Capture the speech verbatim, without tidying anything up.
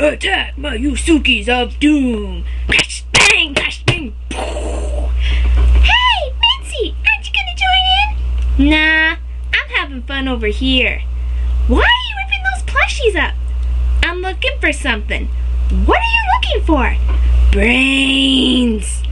Attack my Yusukis of Doom! Crash, bang, crash, bang! Hey, Mincy, aren't you gonna join in? Nah, I'm having fun over here. Why are you ripping those plushies up? I'm looking for something. What are you looking for? Brains!